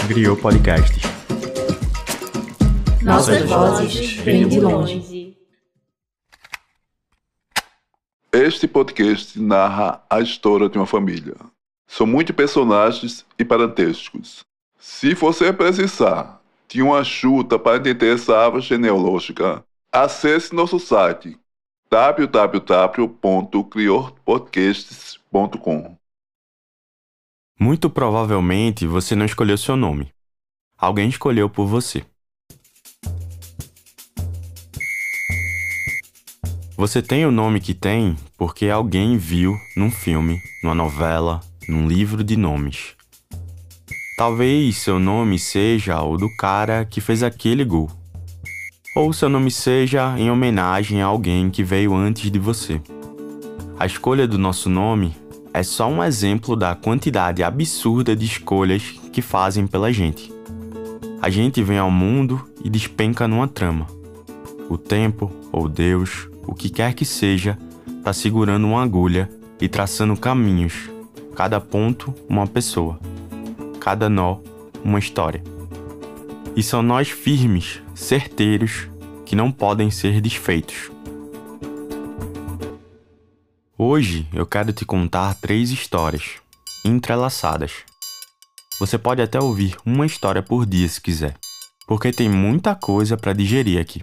Griot Podcasts. Nossas vozes vêm de longe. Este podcast narra a história de uma família. São muitos personagens e parentescos. Se você precisar de uma ajuda para entender essa árvore genealógica, acesse nosso site www.griotpodcasts.com. Muito provavelmente você não escolheu seu nome. Alguém escolheu por você. Você tem o nome que tem porque alguém viu num filme, numa novela, num livro de nomes. Talvez seu nome seja o do cara que fez aquele gol. Ou seu nome seja em homenagem a alguém que veio antes de você. A escolha do nosso nome é só um exemplo da quantidade absurda de escolhas que fazem pela gente. A gente vem ao mundo e despenca numa trama. O tempo, ou Deus, o que quer que seja, está segurando uma agulha e traçando caminhos. Cada ponto, uma pessoa. Cada nó, uma história. E são nós firmes, certeiros, que não podem ser desfeitos. Hoje eu quero te contar 3 histórias, entrelaçadas. Você pode até ouvir uma história por dia se quiser, porque tem muita coisa para digerir aqui.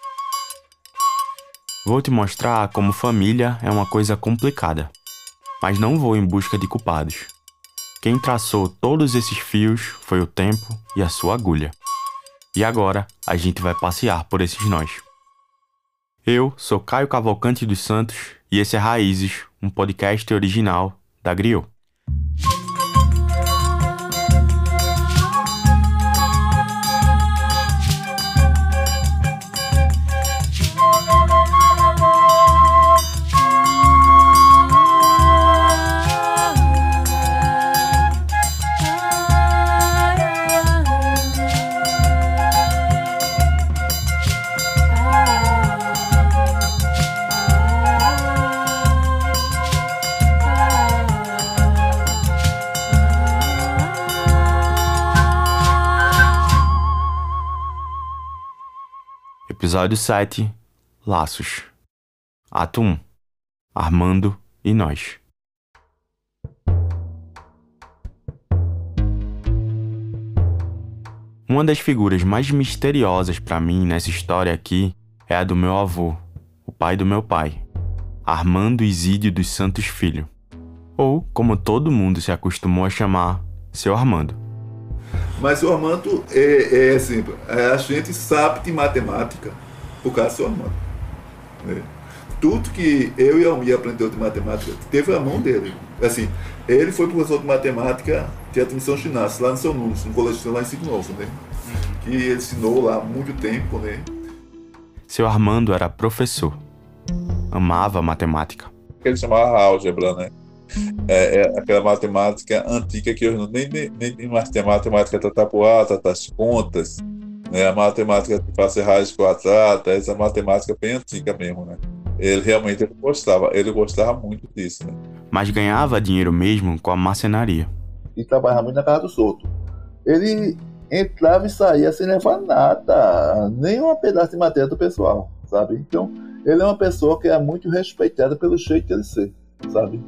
Vou te mostrar como família é uma coisa complicada, mas não vou em busca de culpados. Quem traçou todos esses fios foi o tempo e a sua agulha. E agora a gente vai passear por esses nós. Eu sou Caio Cavalcante dos Santos e esse é Raízes, um podcast original da Griot. Episódio 7, Laços. Ato 1, Armando e nós. Uma das figuras mais misteriosas para mim nessa história aqui é a do meu avô, o pai do meu pai, Armando Isídio dos Santos Filho, ou como todo mundo se acostumou a chamar, seu Armando. Mas o Armando é assim, a gente sabe de matemática por causa do seu Armando. Né? Tudo que eu e a Almir aprendeu de matemática teve a mão dele. Assim, ele foi professor de matemática de admissão ginástica lá no São Nunes, no colégio lá em Cinco Novo, né? Que ele ensinou lá há muito tempo, né? Seu Armando era professor. Amava matemática. Ele chamava álgebra, né? Aquela matemática antiga que hoje nem mais tem matemática tatapuata, das contas, né? A matemática de fazer raiz quadrada, essa matemática bem antiga mesmo, né? Ele realmente gostava muito disso, né? Mas ganhava dinheiro mesmo com a marcenaria. E trabalhava muito na casa do Souto. Ele entrava e saía sem levar nada, nem um pedaço de matéria do pessoal, sabe? Então, ele é uma pessoa que é muito respeitada pelo jeito de ele ser, sabe?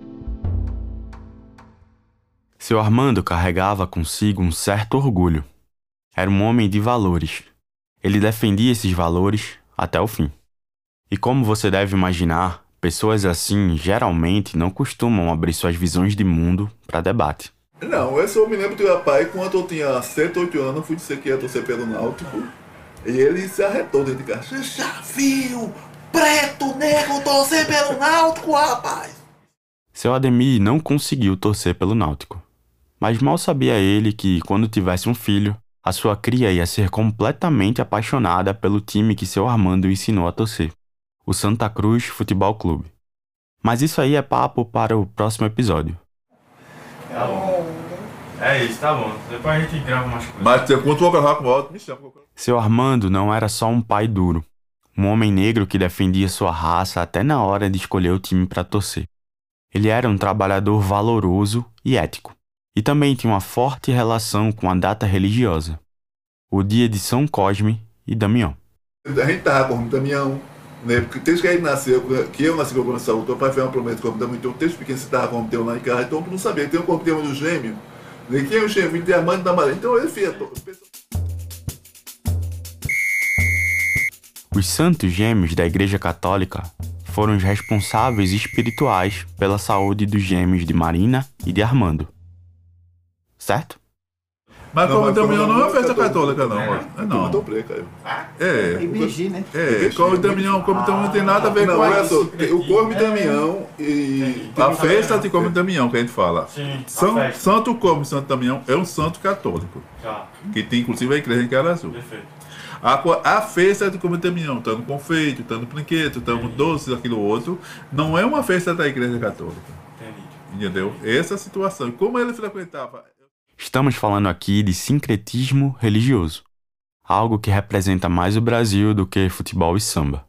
Seu Armando carregava consigo um certo orgulho. Era um homem de valores. Ele defendia esses valores até o fim. E como você deve imaginar, pessoas assim geralmente não costumam abrir suas visões de mundo para debate. Não, eu só me lembro do meu pai, quando eu tinha 7, 8 anos, eu fui dizer que ia torcer pelo Náutico. E ele se arretou dentro de casa. Você já viu preto negro torcer pelo Náutico, rapaz? Seu Ademir não conseguiu torcer pelo Náutico. Mas mal sabia ele que, quando tivesse um filho, a sua cria ia ser completamente apaixonada pelo time que seu Armando ensinou a torcer, o Santa Cruz Futebol Clube. Mas isso aí é papo para o próximo episódio. Tá bom. É isso, tá bom. Depois a gente grava umas coisas. Mas quando eu gravar com o Alto, me chama. Seu Armando não era só um pai duro, um homem negro que defendia sua raça até na hora de escolher o time para torcer. Ele era um trabalhador valoroso e ético. E também tinha uma forte relação com a data religiosa, o dia de São Cosme e Damião. A gente estava com o Damião, né? Porque desde que a gente nasceu, que eu nasci com o Corpo de Saúde, o pai fez uma promessa com o Corpo de Damião, então desde pequeno você estava com o Corpo de Damião lá em casa, então tu não sabia, tem um Corpo de Damião do gêmeo, né? Quem é o gêmeo? Tem a mãe da Maria, então ele fez. Os santos gêmeos da Igreja Católica foram os responsáveis espirituais pela saúde dos gêmeos de Marina e de Armando. Certo? Mas Não, como mas Damião como não é uma festa católica, católica, não. Não. Não. Caio. É, Ibergi, né? como Damião não tem nada a ver Não, com olha isso. só, o Corpo de Damião e... A festa de Como Damião que a gente fala. Sim, Santo Como Santo Damião é um santo católico, que tem inclusive a igreja em Carazu. Perfeito. A festa de Como Damião, tanto confeito, tanto brinquedo, tanto doce, aquilo outro, não é uma festa da igreja católica. Entendeu? Essa situação. Como ele frequentava... Estamos falando aqui de sincretismo religioso, algo que representa mais o Brasil do que futebol e samba.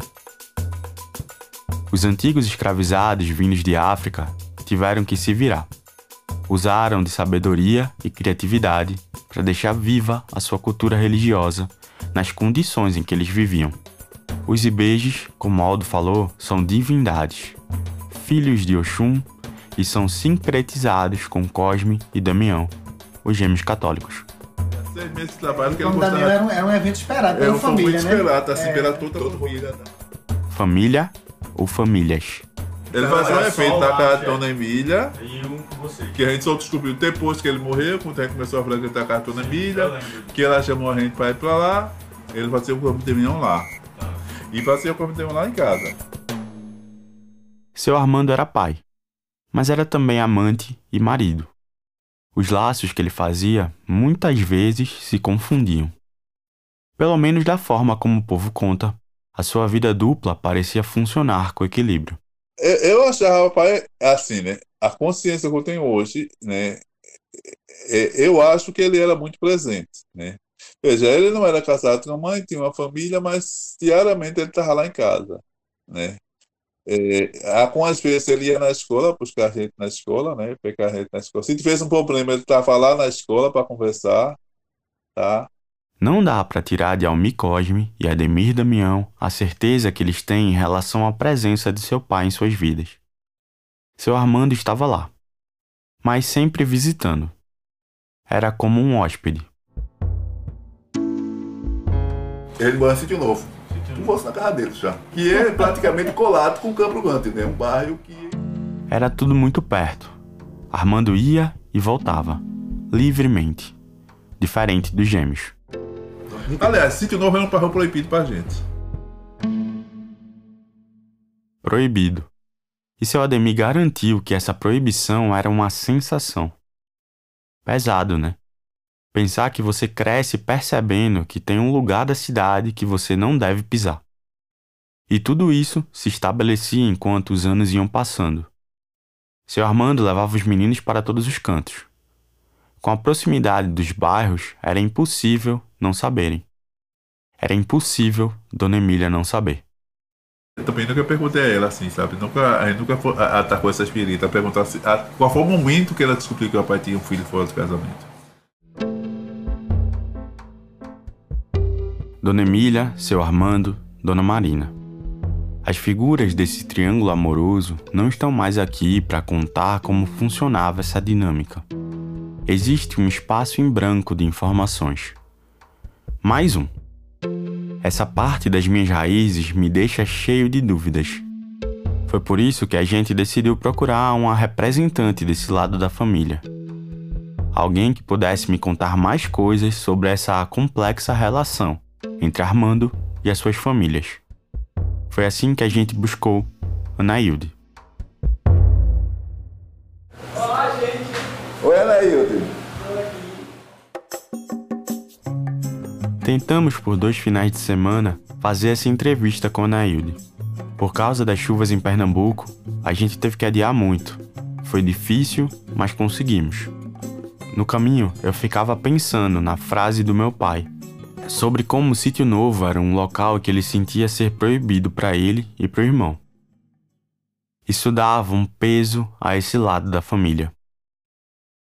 Os antigos escravizados vindos de África tiveram que se virar. Usaram de sabedoria e criatividade para deixar viva a sua cultura religiosa nas condições em que eles viviam. Os Ibejes, como Aldo falou, são divindades, filhos de Oxum, e são sincretizados com Cosme e Damião, os gêmeos católicos. 6 meses de trabalho que ele Como Damião era um evento esperado pela família, família, muito né? esperado, assim, pela toda a família. Família ou famílias? Ele fazia um evento na casa da Dona Emília, E um com você. que a gente só descobriu depois que ele morreu, quando a gente começou a frequentar a casa da Dona Emília, que ela chamou a gente para ir para lá, ele fazia o Corpo de Damião lá. E fazia o Corpo de Damião lá em casa. Seu Armando era pai, mas era também amante e marido. Os laços que ele fazia muitas vezes se confundiam. Pelo menos da forma como o povo conta, a sua vida dupla parecia funcionar com equilíbrio. Eu achava, pai, assim, né? A consciência que eu tenho hoje, né? Eu acho que ele era muito presente, né? Veja, ele não era casado com a mãe, tinha uma família, mas diariamente ele estava lá em casa, né? Com as vezes ele ia na escola, buscar a gente na escola, né? Pegar a gente na escola. Se tivesse um problema, ele estava lá na escola para conversar, tá? Não dá para tirar de Almir Cosme e Ademir Damião a certeza que eles têm em relação à presença de seu pai em suas vidas. Seu Armando estava lá, mas sempre visitando. Era como um hóspede. Ele mora em Sítio Novo. Tu fosse na casa dele já. Que é praticamente colado com o Campo Grande, né? Um bairro que... Era tudo muito perto. Armando ia e voltava, livremente, diferente dos gêmeos. Aliás, Sítio Novo era um bairro proibido pra gente. Proibido. E seu Ademir garantiu que essa proibição era uma sensação. Pesado, né? Pensar que você cresce percebendo que tem um lugar da cidade que você não deve pisar. E tudo isso se estabelecia enquanto os anos iam passando. Seu Armando levava os meninos para todos os cantos. Com a proximidade dos bairros, era impossível não saberem. Era impossível Dona Emília não saber. Eu também nunca perguntei a ela assim, sabe? A gente nunca atacou essa espírita, perguntar assim, qual foi o momento que ela descobriu que o pai tinha um filho fora do casamento. Dona Emília, seu Armando, Dona Marina. As figuras desse triângulo amoroso não estão mais aqui para contar como funcionava essa dinâmica. Existe um espaço em branco de informações. Mais um. Essa parte das minhas raízes me deixa cheio de dúvidas. Foi por isso que a gente decidiu procurar uma representante desse lado da família. Alguém que pudesse me contar mais coisas sobre essa complexa relação entre Armando e as suas famílias. Foi assim que a gente buscou Anailde. Olá, gente! Oi, Anailde! Tentamos por 2 finais de semana fazer essa entrevista com Anailde. Por causa das chuvas em Pernambuco, a gente teve que adiar muito. Foi difícil, mas conseguimos. No caminho, eu ficava pensando na frase do meu pai, sobre como o Sítio Novo era um local que ele sentia ser proibido para ele e para o irmão. Isso dava um peso a esse lado da família.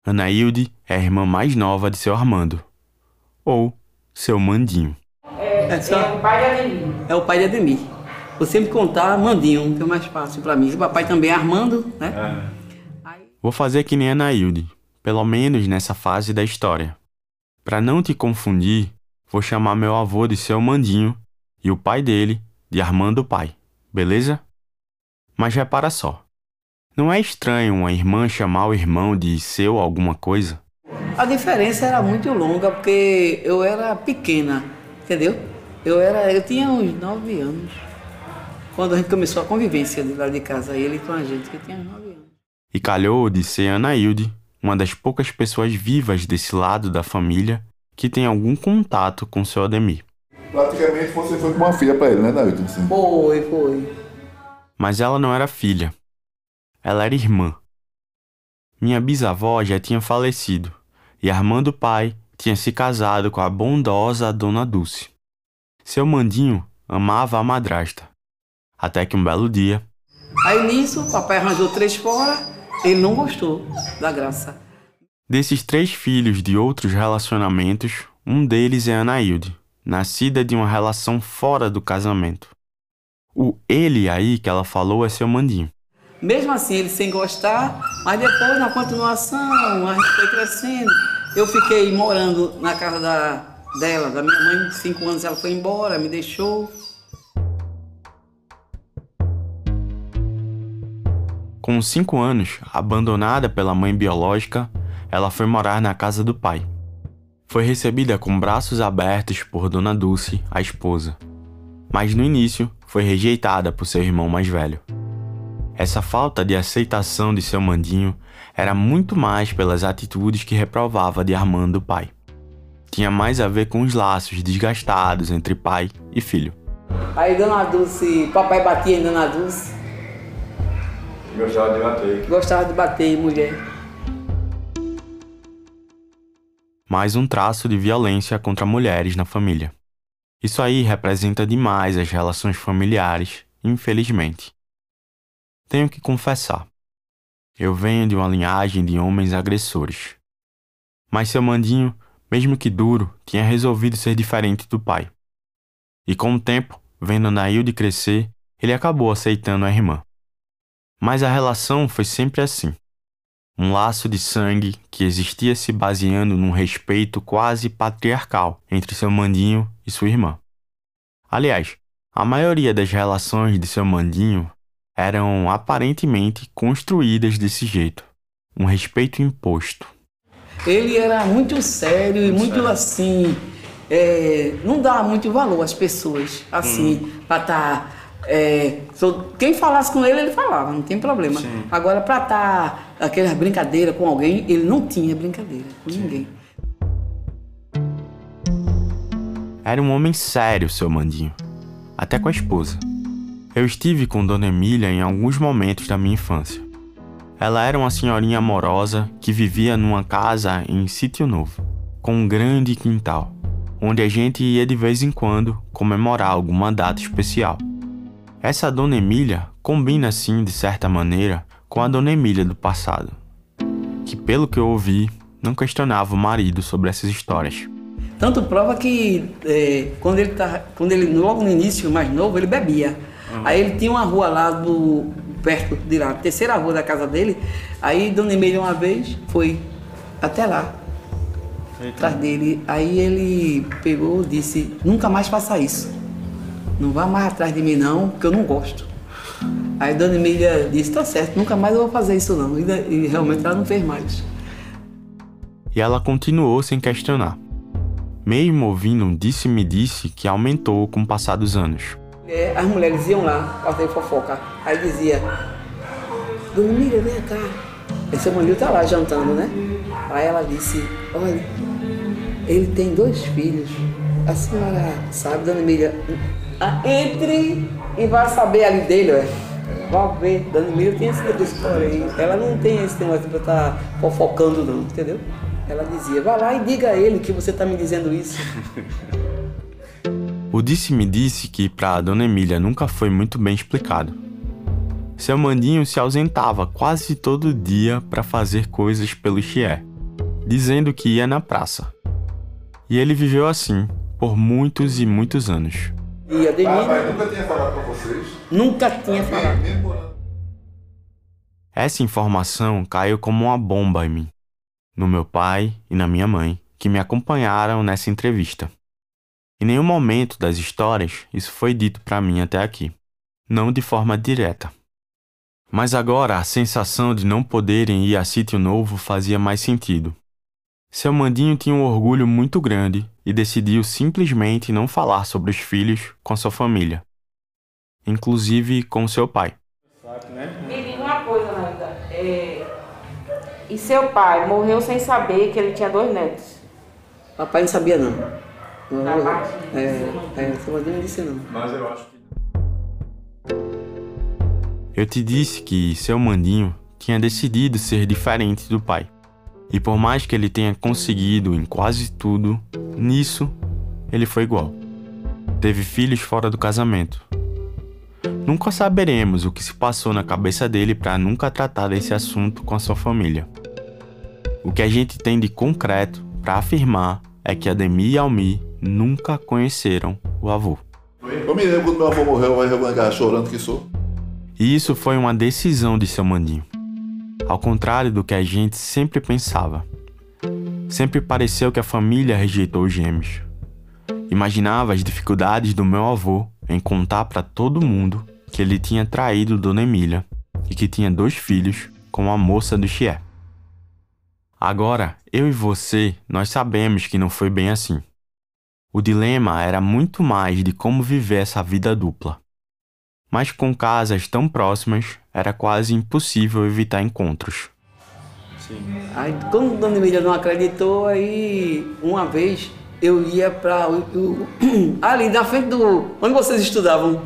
Anaílde é a irmã mais nova de seu Armando, ou seu Mandinho. É o pai de Ademir. É o pai de Ademir. Você me contar Mandinho, que é mais fácil pra mim. O papai também é Armando, né? Vou fazer que nem Anaílde, pelo menos nessa fase da história. Para não te confundir, vou chamar meu avô de seu Mandinho e o pai dele de Armando pai, beleza? Mas repara só, não é estranho uma irmã chamar o irmão de seu alguma coisa? A diferença era muito longa, porque eu era pequena, entendeu? Eu tinha uns 9 anos, quando a gente começou a convivência de lá de casa, ele com a gente, que eu tinha uns 9 anos. E calhou de ser Anaílde, uma das poucas pessoas vivas desse lado da família que tem algum contato com seu Ademir. Praticamente você foi como uma filha para ele, né, Dailton? Assim. Foi. Mas ela não era filha. Ela era irmã. Minha bisavó já tinha falecido e Armando pai tinha se casado com a bondosa Dona Dulce. Seu Mandinho amava a madrasta. Até que um belo dia... Aí nisso, o papai arranjou 3 fora, ele não gostou da graça. Desses 3 filhos de outros relacionamentos, um deles é Anaílde, nascida de uma relação fora do casamento. O ele aí que ela falou é seu Mandinho. Mesmo assim, ele sem gostar, mas depois, na continuação, a gente foi crescendo. Eu fiquei morando na casa dela, da minha mãe, 5 anos ela foi embora, me deixou. Com 5 anos, abandonada pela mãe biológica, ela foi morar na casa do pai. Foi recebida com braços abertos por Dona Dulce, a esposa. Mas no início, foi rejeitada por seu irmão mais velho. Essa falta de aceitação de seu Mandinho era muito mais pelas atitudes que reprovava de Armando pai. Tinha mais a ver com os laços desgastados entre pai e filho. Aí Dona Dulce, papai batia em Dona Dulce. Gostava de bater em mulher. Mais um traço de violência contra mulheres na família. Isso aí representa demais as relações familiares, infelizmente. Tenho que confessar, eu venho de uma linhagem de homens agressores. Mas seu Mandinho, mesmo que duro, tinha resolvido ser diferente do pai. E com o tempo, vendo Anaílde crescer, ele acabou aceitando a irmã. Mas a relação foi sempre assim. Um laço de sangue que existia se baseando num respeito quase patriarcal entre seu Mandinho e sua irmã. Aliás, a maioria das relações de seu Mandinho eram aparentemente construídas desse jeito. Um respeito imposto. Ele era muito sério e muito assim... não dava muito valor às pessoas, assim, para estar... quem falasse com ele, ele falava, não tem problema. Sim. Agora, para estar aquelas brincadeiras com alguém, ele não tinha brincadeira com ninguém. Era um homem sério, seu Mandinho. Até com a esposa. Eu estive com Dona Emília em alguns momentos da minha infância. Ela era uma senhorinha amorosa que vivia numa casa em Sítio Novo, com um grande quintal, onde a gente ia de vez em quando comemorar alguma data especial. Essa Dona Emília combina, assim, de certa maneira, com a Dona Emília do passado, que, pelo que eu ouvi, não questionava o marido sobre essas histórias. Tanto prova que, quando ele, logo no início, mais novo, ele bebia. Aí ele tinha uma rua lá perto de lá, a 3ª rua da casa dele. Aí Dona Emília uma vez foi até lá, atrás dele. Aí ele pegou e disse, nunca mais faça isso. Não vá mais atrás de mim não, porque eu não gosto. Aí Dona Emília disse, tá certo, nunca mais eu vou fazer isso não. E realmente ela não fez mais. E ela continuou sem questionar. Mesmo ouvindo um disse-me-disse que aumentou com o passar dos anos. As mulheres iam lá fazer fofoca. Aí dizia, Dona Emília, vem cá. Esse Mandinho tá lá jantando, né? Aí ela disse, olha, ele tem 2 filhos. A senhora sabe, Dona Emília, entre e vai saber ali dele, ué. Vai ver, Dona Emília tem esse história aí. Ela não tem esse negócio pra estar fofocando não, entendeu? Ela dizia, vai lá e diga a ele que você tá me dizendo isso. O disse-me-disse que para a Dona Emília nunca foi muito bem explicado. Seu Mandinho se ausentava quase todo dia para fazer coisas pelo Chié, dizendo que ia na praça. E ele viveu assim por muitos e muitos anos. E Ademir Papai nunca tinha falado pra vocês? nunca tinha falado. Mesmo morando. Essa informação caiu como uma bomba em mim, no meu pai e na minha mãe, que me acompanharam nessa entrevista. Em nenhum momento das histórias isso foi dito para mim até aqui, não de forma direta. Mas agora a sensação de não poderem ir a Sítio Novo fazia mais sentido. Seu Mandinho tinha um orgulho muito grande e decidiu simplesmente não falar sobre os filhos com sua família, inclusive com seu pai. Me diga uma coisa, Nanda. E seu pai morreu sem saber que ele tinha 2 netos? Papai não sabia não. Na parte Seu Mandinho não disse não. Mas eu acho que Eu te disse que seu Mandinho tinha decidido ser diferente do pai. E por mais que ele tenha conseguido em quase tudo, nisso ele foi igual. Teve filhos fora do casamento. Nunca saberemos o que se passou na cabeça dele para nunca tratar desse assunto com a sua família. O que a gente tem de concreto para afirmar é que Ademir e Almir nunca conheceram o avô. Eu me lembro quando meu avô morreu, eu ia chorando que sou. E isso foi uma decisão de seu Mandinho. Ao contrário do que a gente sempre pensava. Sempre pareceu que a família rejeitou os gêmeos. Imaginava as dificuldades do meu avô em contar para todo mundo que ele tinha traído Dona Emília e que tinha 2 filhos com a moça do Chié. Agora, eu e você, nós sabemos que não foi bem assim. O dilema era muito mais de como viver essa vida dupla. Mas com casas tão próximas, era quase impossível evitar encontros. Aí, quando Dona Emília não acreditou, aí uma vez eu ia para ali na frente do onde vocês estudavam,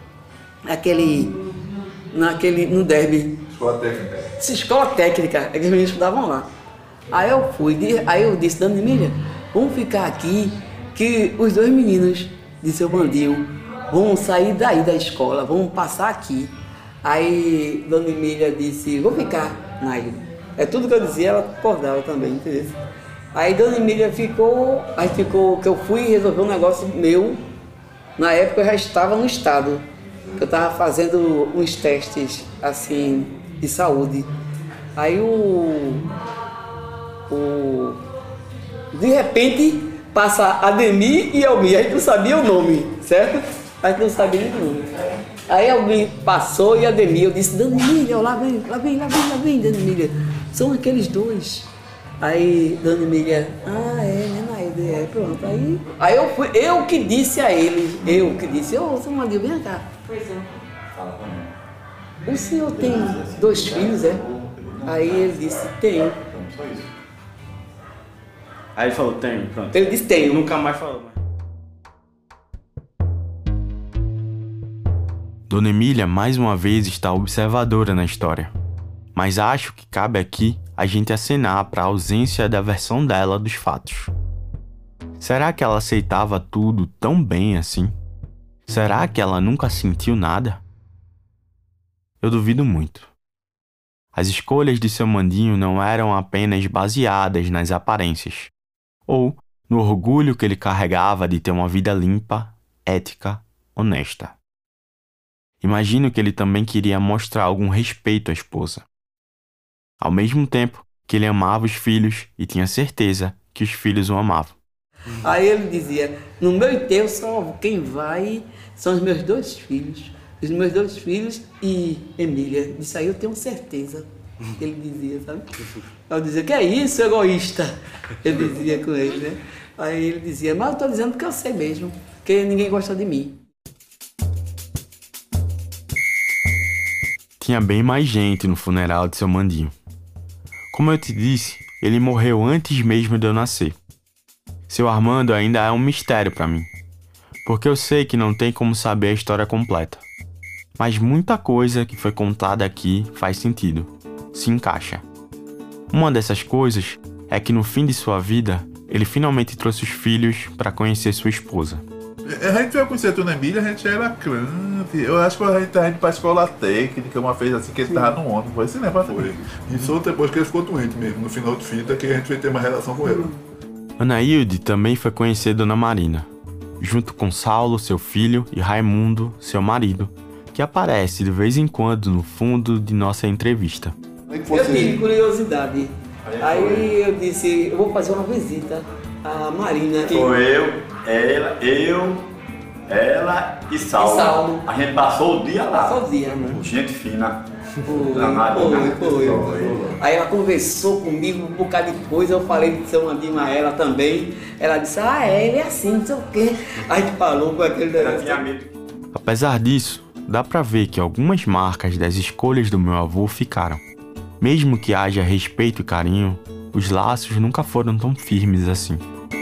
no Derby, Escola técnica. essa escola técnica, é que os meninos estudavam lá. Aí eu fui, aí eu disse, Dona Emília, vamos ficar aqui, que os 2 meninos de seu Mandinho vão sair daí da escola, vão passar aqui. Aí Dona Emília disse, vou ficar, Nair. É tudo que eu dizia, ela concordava também, entendeu? Aí Dona Emília ficou, que eu fui resolver um negócio meu. Na época eu já estava no estado, que eu estava fazendo uns testes, assim, de saúde. Aí de repente passa Ademir e Almir, a gente não sabia o nome, certo? A gente não sabia o nome. Aí Almir passou e Ademir, eu disse, Dona Emília, lá vem, Dona Emília, são aqueles 2. Aí Dona Emília, né, Naide, pronto. Aí eu que disse a ele, seu Mandinho, vem cá. Pois é. O senhor tem 2 filhos, é? Aí ele disse, tenho. Aí ele falou, tenho, pronto. Ele disse, tenho. Nunca mais falou, mas... Dona Emília mais uma vez está observadora na história. Mas acho que cabe aqui a gente acenar para a ausência da versão dela dos fatos. Será que ela aceitava tudo tão bem assim? Será que ela nunca sentiu nada? Eu duvido muito. As escolhas de seu Mandinho não eram apenas baseadas nas aparências, ou no orgulho que ele carregava de ter uma vida limpa, ética, honesta. Imagino que ele também queria mostrar algum respeito à esposa. Ao mesmo tempo que ele amava os filhos e tinha certeza que os filhos o amavam. Aí ele dizia, no meu enterro só quem vai são os meus 2 filhos. Os meus 2 filhos e Emília. Disso aí eu tenho certeza. Ele dizia, sabe? Eu dizia, que é isso, egoísta? Ele dizia com ele, né? Aí ele dizia, mas eu tô dizendo porque eu sei mesmo, porque ninguém gosta de mim. Tinha bem mais gente no funeral de seu Mandinho. Como eu te disse, ele morreu antes mesmo de eu nascer. Seu Armando ainda é um mistério para mim, porque eu sei que não tem como saber a história completa. Mas muita coisa que foi contada aqui faz sentido, se encaixa. Uma dessas coisas é que no fim de sua vida, ele finalmente trouxe os filhos para conhecer sua esposa. A gente veio conhecer a Dona Emília, a gente era crente. Eu acho que a gente tá indo pra escola técnica, uma vez assim que ele tava no ônibus. Foi esse negócio. Foi. E só depois que ele ficou doente mesmo, no final de fita, que a gente veio ter uma relação com ela. Anaílde também foi conhecer Dona Marina, junto com Saulo, seu filho, e Raimundo, seu marido, que aparece de vez em quando no fundo de nossa entrevista. Eu tive curiosidade. Aí eu disse, eu vou fazer uma visita à Marina. Sou ela e Saulo. A gente passou o dia lá. Passou o dia, né? Gente fina. Foi. Aí ela conversou comigo um bocado de coisa, eu falei de São Andima a ela também. Ela disse, ele é assim, não sei o quê. Aí a gente falou com aquele negócio. Apesar disso, dá pra ver que algumas marcas das escolhas do meu avô ficaram. Mesmo que haja respeito e carinho, os laços nunca foram tão firmes assim.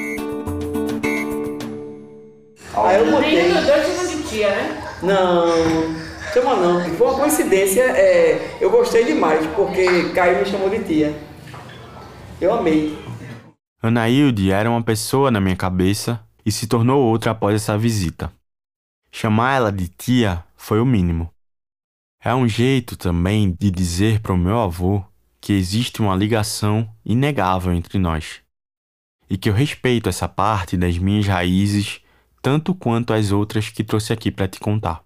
Aí eu botei. Nem os dois chamam de tia, né? Não, chama não. Foi uma coincidência, eu gostei demais, porque Caio me chamou de tia. Eu amei. Anaílde era uma pessoa na minha cabeça e se tornou outra após essa visita. Chamar ela de tia foi o mínimo. É um jeito também de dizer para o meu avô que existe uma ligação inegável entre nós e que eu respeito essa parte das minhas raízes tanto quanto as outras que trouxe aqui para te contar.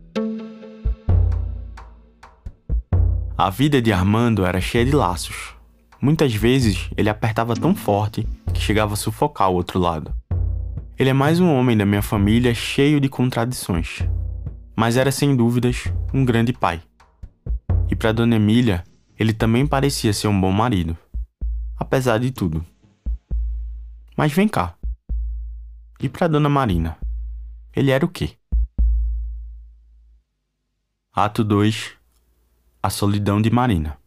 A vida de Armando era cheia de laços. Muitas vezes ele apertava tão forte que chegava a sufocar o outro lado. Ele é mais um homem da minha família cheio de contradições, mas era sem dúvidas um grande pai. E para Dona Emília, ele também parecia ser um bom marido, apesar de tudo. Mas vem cá. E para Dona Marina, ele era o quê? Ato 2. A solidão de Marina.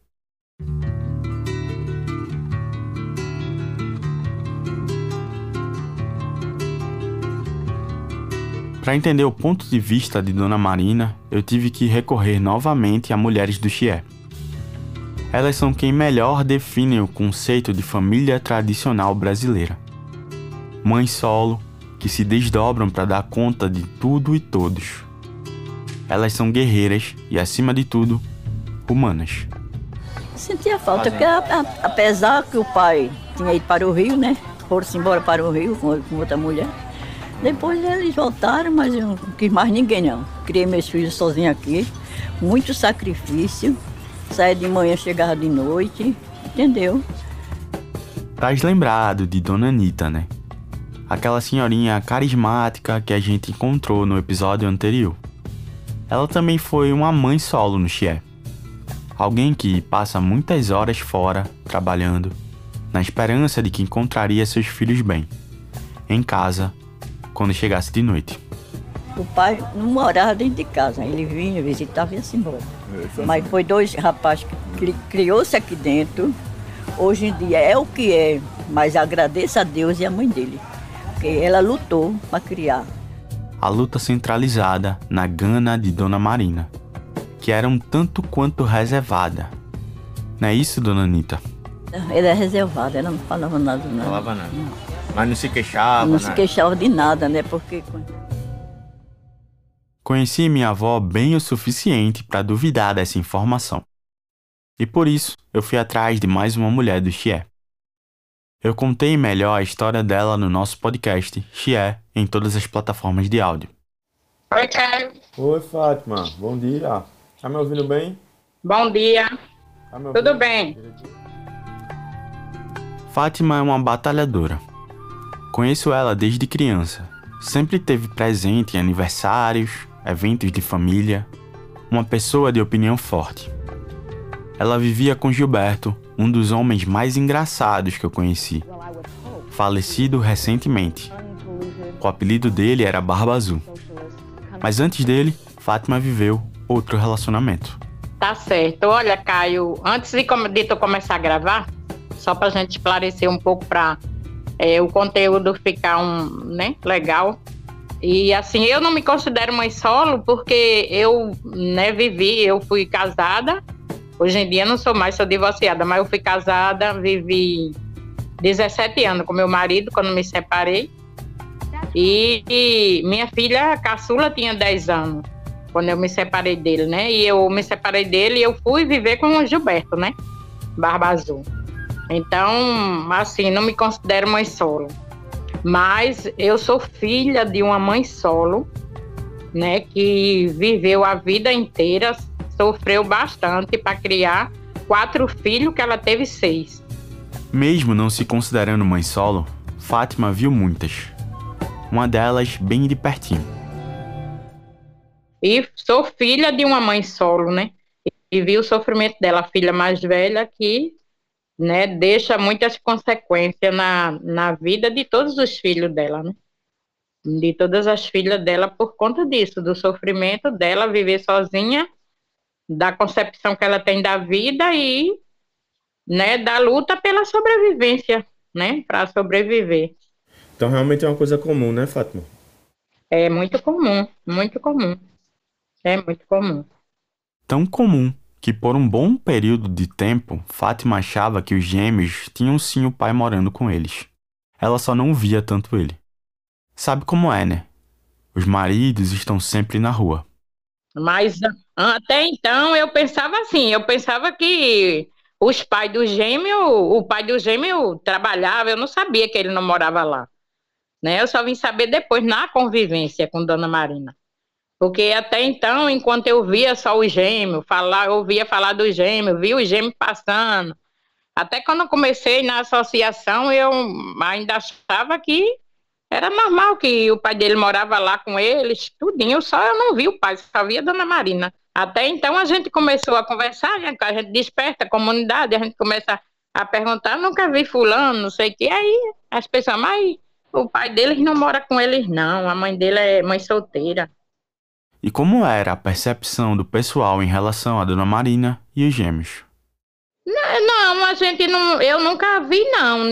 Para entender o ponto de vista de Dona Marina, eu tive que recorrer novamente a mulheres do Chié. Elas são quem melhor definem o conceito de família tradicional brasileira. Mães solo, que se desdobram para dar conta de tudo e todos. Elas são guerreiras e, acima de tudo, humanas. Sentia falta, porque apesar que o pai tinha ido para o Rio, né? Foram-se embora para o Rio com outra mulher. Depois eles voltaram, mas eu não quis mais ninguém não. Criei meus filhos sozinho aqui, muito sacrifício. Saía de manhã, chegava de noite, entendeu? Tás lembrado de Dona Anita, né? Aquela senhorinha carismática que a gente encontrou no episódio anterior. Ela também foi uma mãe solo no Chié. Alguém que passa muitas horas fora, trabalhando, na esperança de que encontraria seus filhos bem, em casa, quando chegasse de noite. O pai não morava dentro de casa, ele vinha, visitava e ia-se embora. Mas foi 2 rapazes que criou-se aqui dentro. Hoje em dia é o que é, mas agradeço a Deus e a mãe dele, porque ela lutou para criar. A luta centralizada na gana de Dona Marina, que era um tanto quanto reservada. Não é isso, Dona Anita? Ela era reservada, ela não falava nada. Não falava nada. Mas não se queixava, Não se queixava de nada, né? Porque... Conheci minha avó bem o suficiente para duvidar dessa informação. E por isso, eu fui atrás de mais uma mulher do Chié. Eu contei melhor a história dela no nosso podcast, Chié, em todas as plataformas de áudio. Oi, Caio. Oi, Fátima. Bom dia. Tá me ouvindo bem? Bom dia. Tá me ouvindo? Tudo bem. Fátima é uma batalhadora. Conheço ela desde criança. Sempre esteve presente em aniversários, eventos de família. Uma pessoa de opinião forte. Ela vivia com Gilberto, um dos homens mais engraçados que eu conheci. Falecido recentemente. O apelido dele era Barba Azul. Mas antes dele, Fátima viveu outro relacionamento. Tá certo. Olha, Caio, antes de tu começar a gravar, só pra gente esclarecer um pouco para o conteúdo ficar legal. E assim, eu não me considero mãe solo porque eu eu fui casada. Hoje em dia não sou mais, sou divorciada, mas eu fui casada, vivi 17 anos com meu marido quando me separei. E minha filha caçula tinha 10 anos, quando eu me separei dele, né? E eu me separei dele e eu fui viver com o Gilberto, né? Barba Azul. Então, assim, não me considero mãe solo. Mas eu sou filha de uma mãe solo, né? Que viveu a vida inteira, sofreu bastante para criar 4 filhos, que ela teve 6. Mesmo não se considerando mãe solo, Fátima viu muitas. Uma delas bem de pertinho. E sou filha de uma mãe solo, né? E vi o sofrimento dela, a filha mais velha, que, né, deixa muitas consequências na vida de todos os filhos dela, né? De todas as filhas dela por conta disso, do sofrimento dela viver sozinha, da concepção que ela tem da vida e, né, da luta pela sobrevivência, né, para sobreviver. Então realmente é uma coisa comum, né, Fátima? É muito comum, muito comum. É muito comum. Tão comum que por um bom período de tempo, Fátima achava que os gêmeos tinham sim o pai morando com eles. Ela só não via tanto ele. Sabe como é, né? Os maridos estão sempre na rua. Mas até então eu pensava assim, eu pensava que os pais do gêmeo, o pai do gêmeo trabalhava, eu não sabia que ele não morava lá, né? Eu só vim saber depois na convivência com Dona Marina. Porque até então, enquanto eu via só os gêmeos, ouvia falar dos gêmeos, via os gêmeos passando. Até quando eu comecei na associação, eu ainda achava que era normal que o pai dele morava lá com eles, tudinho, só eu não vi o pai, só via a Dona Marina. Até então a gente começou a conversar, né, a gente desperta a comunidade, a gente começa a perguntar, nunca vi fulano, não sei o que, aí as pessoas, mas o pai deles não mora com eles não, a mãe dele é mãe solteira. E como era a percepção do pessoal em relação a Dona Marina e os gêmeos? Não, eu nunca vi não,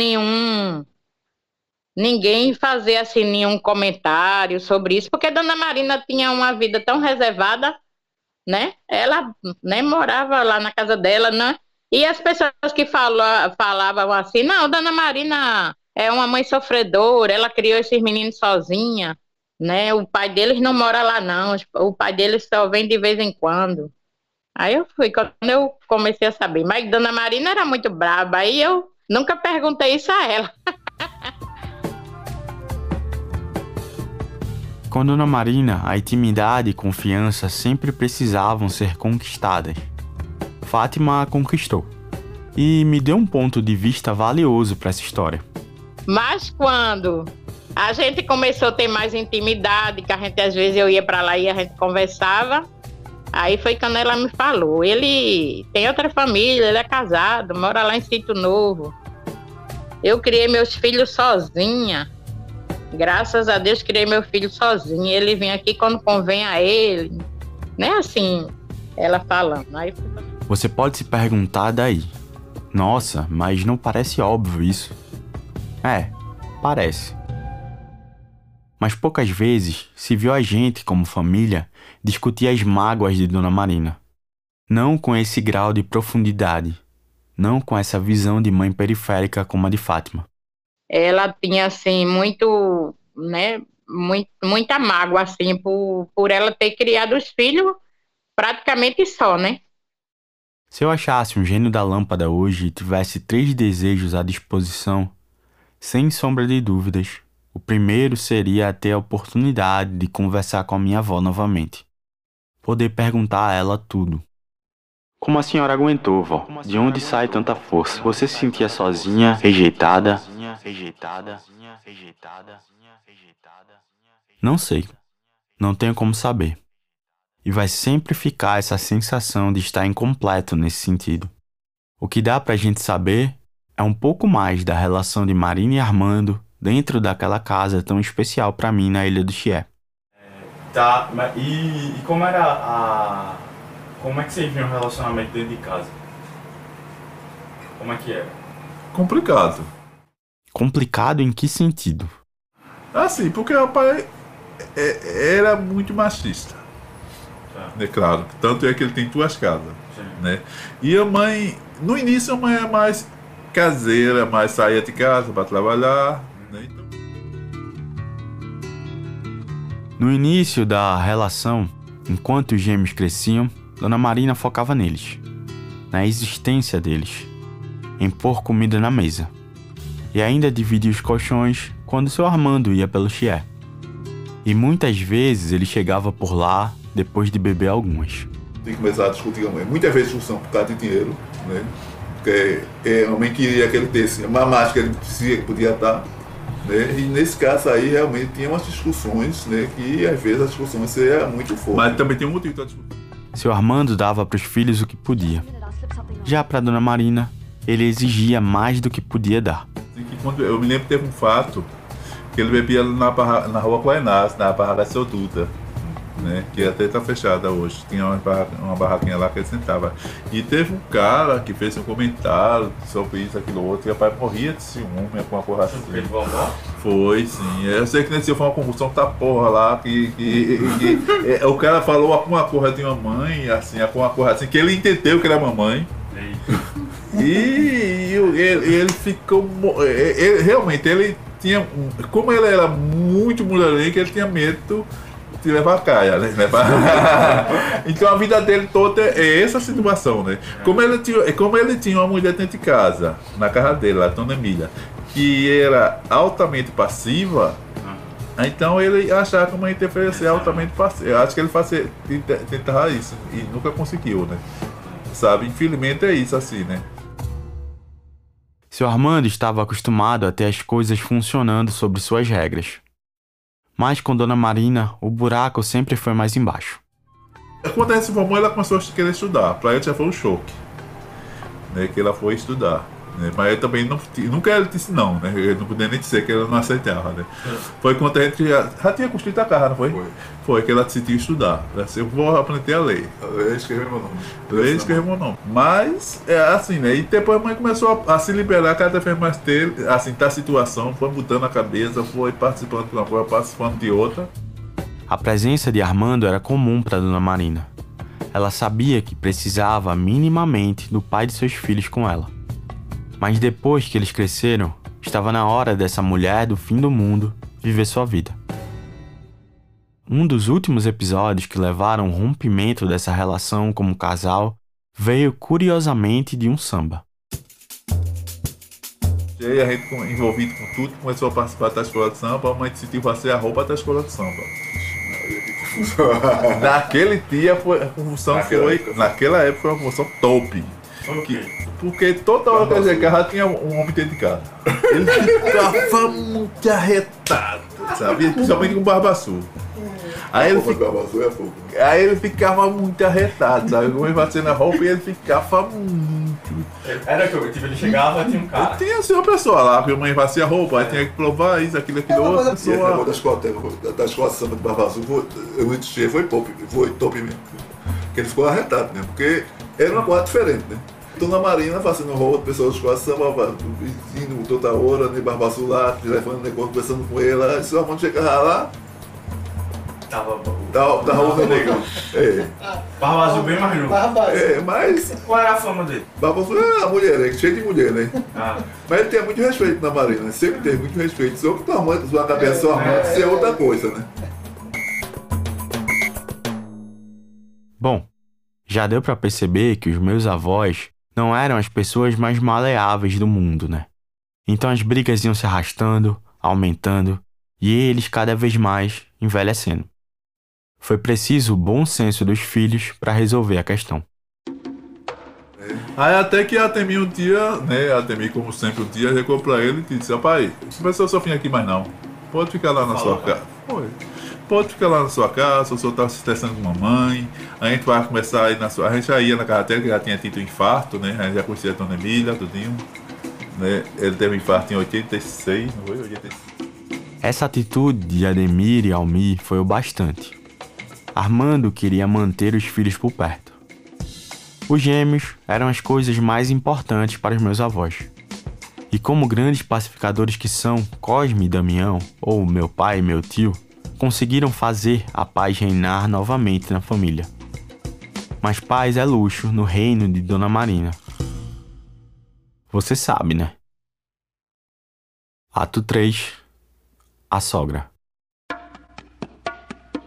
ninguém fazer assim nenhum comentário sobre isso, porque Dona Marina tinha uma vida tão reservada, né? Ela, né, morava lá na casa dela, né? E as pessoas que falavam assim, não, Dona Marina é uma mãe sofredora, ela criou esses meninos sozinha, né? O pai deles não mora lá não, o pai deles só vem de vez em quando. Aí quando eu comecei a saber, mas Dona Marina era muito braba, aí eu nunca perguntei isso a ela. Com Dona Marina, a intimidade e confiança sempre precisavam ser conquistadas. Fátima a conquistou. E me deu um ponto de vista valioso para essa história. Mas quando a gente começou a ter mais intimidade, que a gente às vezes eu ia para lá e a gente conversava, aí foi quando ela me falou, ele tem outra família, ele é casado, mora lá em Sítio Novo. Eu criei meus filhos sozinha. Graças a Deus criei meu filho sozinho. Ele vem aqui quando convém a ele. Né, assim, ela falando. Aí... Você pode se perguntar daí. Nossa, mas não parece óbvio isso? É, parece. Mas poucas vezes se viu a gente, como família, discutir as mágoas de Dona Marina. Não com esse grau de profundidade. Não com essa visão de mãe periférica como a de Fátima. Ela tinha, assim, muito, né, muita mágoa, assim, por ela ter criado os filhos praticamente só, né? Se eu achasse um gênio da lâmpada hoje e tivesse 3 desejos à disposição, sem sombra de dúvidas, o primeiro seria ter a oportunidade de conversar com a minha avó novamente. Poder perguntar a ela tudo. Como a senhora aguentou, vó? De onde sai tanta força? Você se sentia sozinha, rejeitada? Não sei. Não tenho como saber. E vai sempre ficar essa sensação de estar incompleto nesse sentido. O que dá pra gente saber é um pouco mais da relação de Marina e Armando dentro daquela casa tão especial pra mim na Ilha do Chié. Tá, mas e como era como é que vocês viam o relacionamento dentro de casa? Como é que era? Complicado. Complicado em que sentido? Assim, porque o pai era muito machista. É claro, tanto é que ele tem 2 casas. Né? E a mãe, no início a mãe é mais caseira, mais saía de casa para trabalhar. Né? Então... No início da relação, enquanto os gêmeos cresciam, Dona Marina focava neles, na existência deles, em pôr comida na mesa. E ainda dividia os colchões quando seu Armando ia pelo Chié. E muitas vezes ele chegava por lá depois de beber algumas. Tem que começar a discutir com a mãe. Muitas vezes discussão por causa de dinheiro, né? Porque a mãe queria que ele desse uma mais que ele dizia que podia dar. Né? E nesse caso aí realmente tinha umas discussões, né? Que às vezes as discussões eram muito fortes. Mas também tem um motivo para discutir. Seu Armando dava para os filhos o que podia. Já para Dona Marina, ele exigia mais do que podia dar. Quando eu me lembro que teve um fato que ele bebia na rua Guaianás, na barraca Seu Duda, né? Que até está fechada hoje. Tinha uma barraquinha lá que ele sentava. E teve um cara que fez um comentário sobre isso, aquilo outro, e o pai morria de ciúme, com uma porra assim. Foi, sim. Eu sei que nesse dia foi uma convulsão da porra lá, que o cara falou alguma coisa de uma mãe, assim, alguma coisa assim, que ele entendeu que era mamãe. E ele ficou. Realmente, ele tinha. Como ele era muito mulherengo, ele tinha medo de levar a caia, né? Então a vida dele toda é essa situação, né? Como ele tinha uma mulher dentro de casa, na casa dele, a Dona Emília, que era altamente passiva, então ele achava que uma interferência altamente passiva. Eu acho que ele tentava isso e nunca conseguiu, né? Sabe? Infelizmente é isso assim, né? Seu Armando estava acostumado a ter as coisas funcionando sobre suas regras. Mas com Dona Marina, o buraco sempre foi mais embaixo. Quando ela se formou, ela começou a querer estudar. Para ela já foi um choque, né? Que ela foi estudar. Né? Mas eu também nunca ela disse não, né? Eu não podia nem dizer que ela não aceitava, né? Foi quando a gente já tinha construído a casa, não foi? Foi que ela decidiu estudar. Ela disse, eu vou aprender a ler. Ler e escrever meu nome. Ler e escrever meu nome. Mas, é assim, né? E depois a mãe começou a se liberar cada vez mais dele, assim, da situação, foi mudando a cabeça, foi participando de uma coisa, participando de outra. A presença de Armando era comum para Dona Marina. Ela sabia que precisava minimamente do pai de seus filhos com ela. Mas depois que eles cresceram, estava na hora dessa mulher do fim do mundo viver sua vida. Um dos últimos episódios que levaram ao rompimento dessa relação como casal veio curiosamente de um samba. E aí a gente, envolvido com tudo, começou a participar da escola de samba, a mãe decidiu fazer a roupa da escola de samba. Naquele dia a convulsão foi, naquela época foi uma convulsão top. Porque toda hora que ele chegava tinha um homem dentro de casa. Ele ficava muito arretado, sabe? Principalmente com o Barba Azul. Aí ele ficava muito arretado, sabe? Como ele fazendo a roupa e ele ficava muito. Era que tipo, ele chegava e tinha um cara. Tinha assim uma pessoa lá, que a mãe fazia a roupa, aí tinha que provar isso, aquilo, outro. Da escola de samba de Barba Azul, foi top mesmo. Porque ele ficou arretado mesmo, porque era uma coisa diferente, né? Dona Marina fazendo roupa, pessoas da escola de samba, indo toda hora, né? Barba Azul lá, telefone, negócio, conversando com ele, aí seu Armando chegava lá. Tava o negão. Barba Azul bem mais novo. Mas. Qual era a fama dele? Barba Azul é uma mulher, cheio de mulher, né? Mas ele tem muito respeito na Marina, né? Sempre teve muito respeito. Só que o Armando, sua cabeça, seu Armando, isso é outra coisa, né? Bom, já deu pra perceber que os meus avós não eram as pessoas mais maleáveis do mundo, né? Então as brigas iam se arrastando, aumentando, e eles cada vez mais envelhecendo. Foi preciso o bom senso dos filhos para resolver a questão. Aí até que a Atemi um dia, né, a Atemi como sempre um dia, chegou pra ele e disse, pai, não precisa só vir aqui mais não, pode ficar lá na sua casa. Pode ficar lá na sua casa, o senhor tá se estressando com a mamãe, a gente vai começar a ir na sua... A gente já ia na casa dele, que já tinha tido um infarto, né, a gente já conhecia a Dona Emília, tudinho, né, ele teve um infarto em 86, não foi? 86. Essa atitude de Ademir e Almir foi o bastante. Armando queria manter os filhos por perto. Os gêmeos eram as coisas mais importantes para os meus avós. E como grandes pacificadores que são Cosme e Damião, ou meu pai e meu tio, conseguiram fazer a paz reinar novamente na família. Mas paz é luxo no reino de Dona Marina. Você sabe, né? Ato 3. A sogra.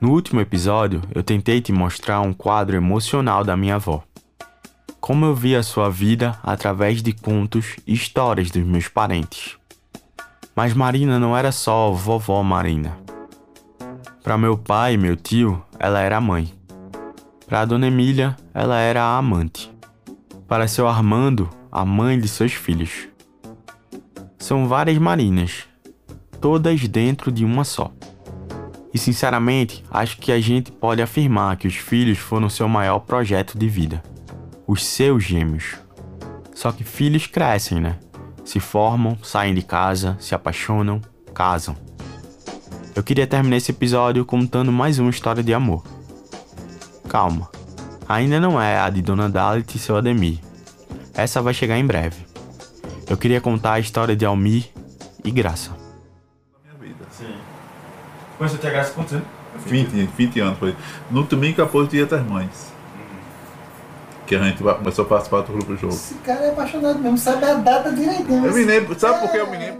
No último episódio, eu tentei te mostrar um quadro emocional da minha avó. Como eu via sua vida através de contos e histórias dos meus parentes. Mas Marina não era só vovó Marina. Para meu pai e meu tio, ela era a mãe. Para a dona Emília, ela era a amante. Para seu Armando, a mãe de seus filhos. São várias Marinas, todas dentro de uma só. E sinceramente, acho que a gente pode afirmar que os filhos foram seu maior projeto de vida. Os seus gêmeos. Só que filhos crescem, né? Se formam, saem de casa, se apaixonam, casam. Eu queria terminar esse episódio contando mais uma história de amor. Calma, ainda não é a de Dona Dalit e seu Ademir. Essa vai chegar em breve. Eu queria contar a história de Almir e Graça. Sim. Conheceu a tia Graça quantos anos? 20 anos foi. No domingo após o Dia das Mães. Que a gente começou a participar do grupo jogo. Esse cara é apaixonado mesmo, sabe a data direitinho. Eu me lembro, sabe por que eu me lembro?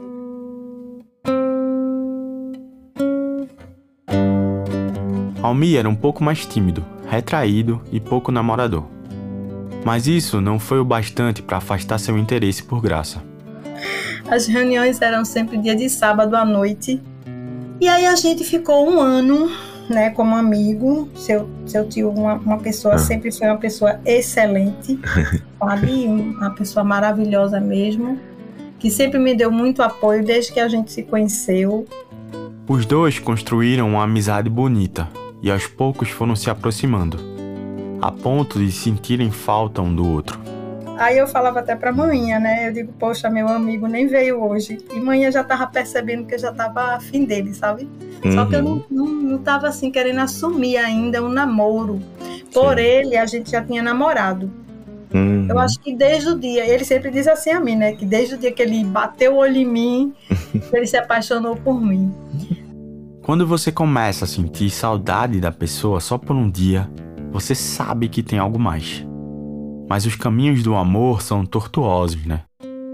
Almir era um pouco mais tímido, retraído e pouco namorador. Mas isso não foi o bastante para afastar seu interesse por Graça. As reuniões eram sempre dia de sábado à noite. E aí a gente ficou um ano, né, como amigo. Seu tio, uma pessoa, sempre foi uma pessoa excelente, sabe? Uma pessoa maravilhosa mesmo, que sempre me deu muito apoio desde que a gente se conheceu. Os dois construíram uma amizade bonita e aos poucos foram se aproximando, a ponto de sentirem falta um do outro. Aí eu falava até pra manhã, né? Eu digo, poxa, meu amigo nem veio hoje. E manhã já tava percebendo que eu já tava afim dele, sabe? Só que eu não tava assim querendo assumir ainda um namoro. Por ele, a gente já tinha namorado. Eu acho que desde o dia, ele sempre diz assim a mim, né? Que desde o dia que ele bateu o olho em mim, ele se apaixonou por mim. Quando você começa a sentir saudade da pessoa só por um dia, você sabe que tem algo mais. Mas os caminhos do amor são tortuosos, né?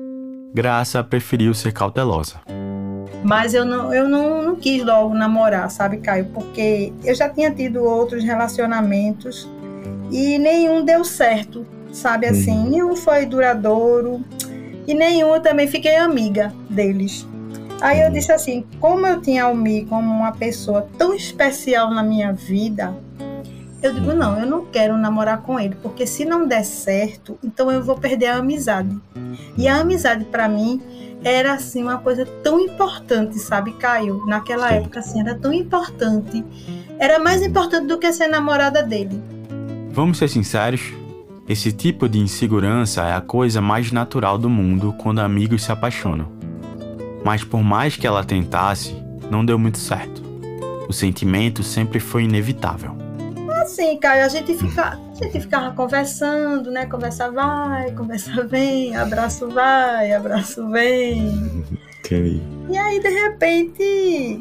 Graça preferiu ser cautelosa. Mas eu não quis logo namorar, sabe, Caio? Porque eu já tinha tido outros relacionamentos e nenhum deu certo, sabe assim? Nenhum foi duradouro e nenhum eu também fiquei amiga deles. Aí eu disse assim, como eu tinha Almir como uma pessoa tão especial na minha vida, eu digo, não, eu não quero namorar com ele, porque se não der certo, então eu vou perder a amizade. E a amizade para mim era assim uma coisa tão importante, sabe, Caio? Naquela época assim, era tão importante. Era mais importante do que ser namorada dele. Vamos ser sinceros, esse tipo de insegurança é a coisa mais natural do mundo quando amigos se apaixonam. Mas por mais que ela tentasse, não deu muito certo. O sentimento sempre foi inevitável. Assim, Caio, a gente ficava conversando, né? Conversa vai, conversa vem, abraço vai, abraço vem. Entendi. E aí, de repente,